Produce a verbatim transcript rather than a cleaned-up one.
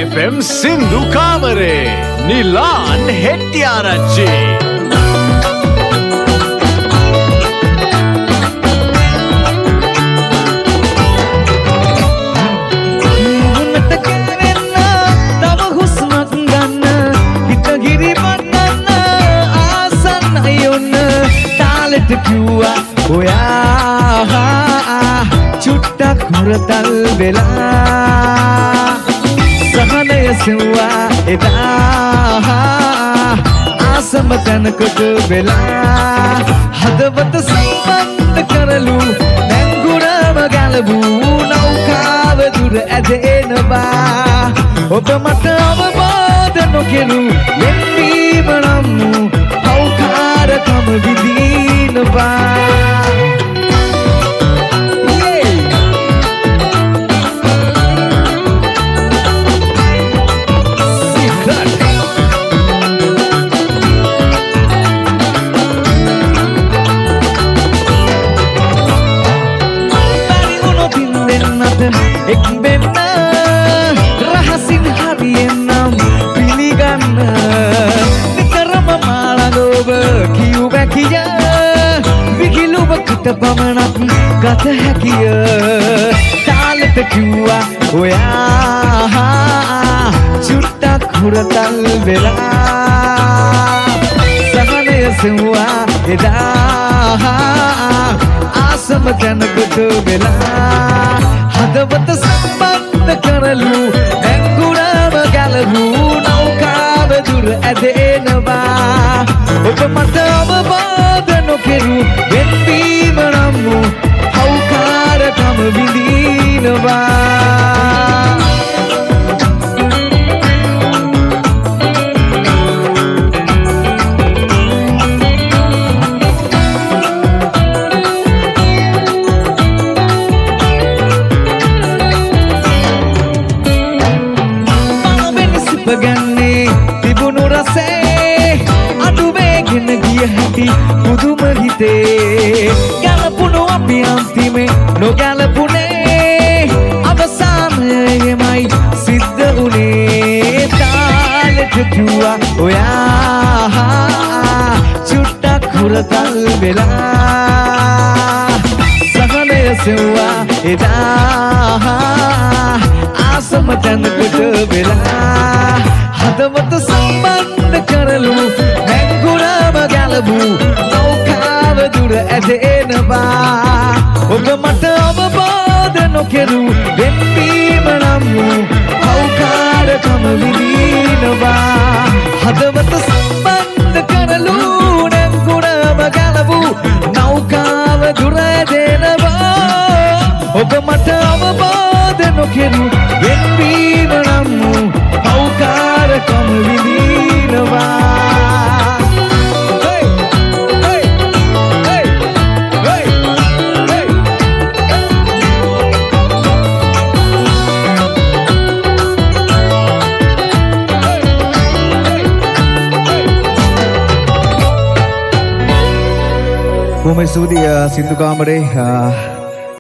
F M Sindhu Kamare Nilan Hettiarachchi කිව්වා ඔයා චුට්ටක් හොරතල් වෙලා සහනය සෙව්වා එදා ආසම තැනකට වෙලා හදවත සම්බන්ධ කරලු නැංගුරම ගැලවූ නෞකාව දුර ඇදෙනවා ඔබ මට අවබෝධ නොකෙරු වෙන්වීම නම් වූ පෞකාරකම විඳිනවා එක් වෙන්න රහසින් හරියෙන්නම් පිළිගන්න නිතරම මාළඟ කියු බැකිය විහිළුවකට පමණක් ගත හැකිය තාලෙට කිව්වා ඔයා චුට්ටක් හුරතල් වෙලා සහනය සෙව්වා එදා ආසම තැනකට වෙලා හදවත සම්බන්ධ කරලු නැංගුරම ගැලවූ නෞකාව දුර ඇදෙනවා ඔබ මට අවබෝධ නොකෙරු වෙන්වීම නම් වූ පෞකාරකම විඳිනවා ගන්නේ තිබුණු රසේ අඩුවේගෙන ගිය හැටි පුදුම හිතේ ගැලපුණු අපි අන්තිමේ නොගැලපුණේ අවසානයේමයි සිද්ධ වුණේ තාලෙට කිව්වා ඔයා චුට්ටක් හුරතල් වෙලා සහනය සෙව්වා එදා ආසම තැනකට වෙලා හදවත සම්බන්ධ කරලු නැංගුරම ගැලවූ නෞකාව දුර ඇදෙනවා ඔබ මට අවබෝධ නොකෙරු වෙන්වීම නම් වූ පෞකාරකම විඳිනවා හදවත සම්බන්ධ කරලු නැංගුරම ගැලවූ නෞකාව දුර ඇදෙනවා ඔබ මට අවබෝධ නොකෙරු වෙන්වීම නම් වූ පෞකාරකම විඳිනවා බොහොම ස්තුතියි සින්දු කාමරේ